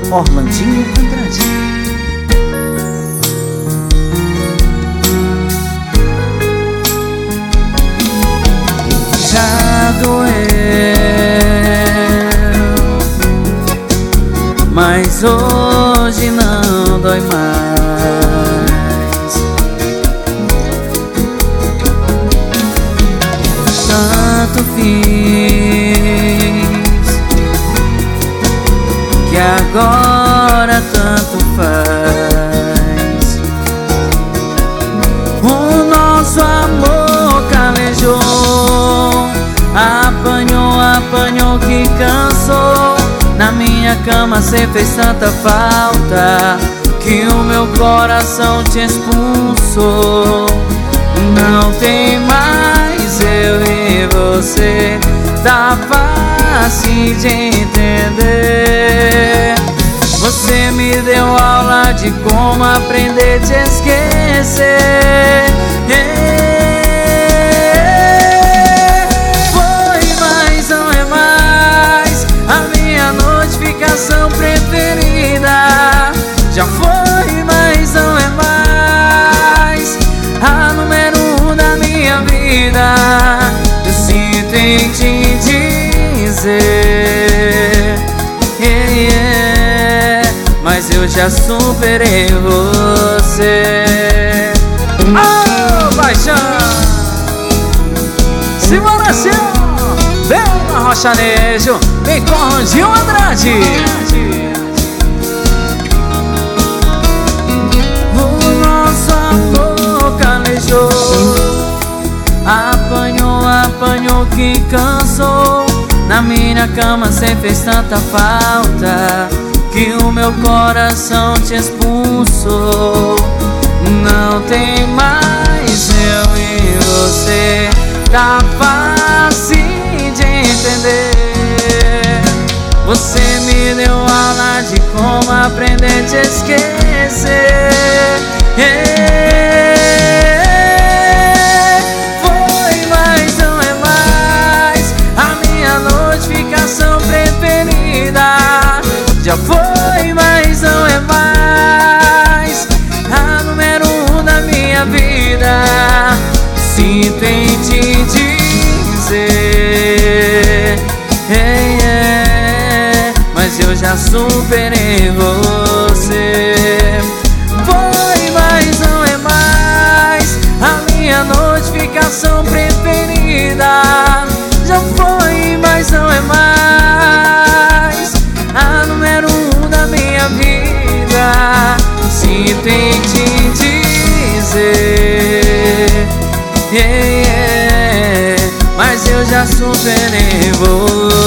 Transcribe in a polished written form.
Orlandinho Andrade. Já doeu, mas hoje não dói mais. Tanto fiz que agora tanto faz. O nosso amor calejou, apanhou que cansou. Na minha cama cê fez tanta falta que o meu coração te expulsou. Não tem mais eu e você, tá fácil de entender. Você me deu aula de como aprender a te esquecer. Foi, mas não é mais a minha notificação preferida. Já foi, mas não é mais a número 1 da minha vida. Eu sinto em te dizer, mas eu já superei você. Oh, paixão! Simbora, senhor! Vem na Rochanejo, vem com Orlandinho Andrade. O nosso amor calejou, apanhou que cansou. Na minha cama cê fez tanta falta que o meu coração te expulsou. Não tem mais eu e você, tá fácil de entender. Você me deu aula de como aprender a te esquecer. Foi, mas não é mais a minha notificação preferida. Já foi, mas não é mais a número 1 da minha vida. Sinto em te dizer, mas eu já superei você. Foi, mas não é mais a minha notificação preferida. Já foi, mas não é mais a número 1 da minha vida. Sinto em te dizer, mas eu já superei você.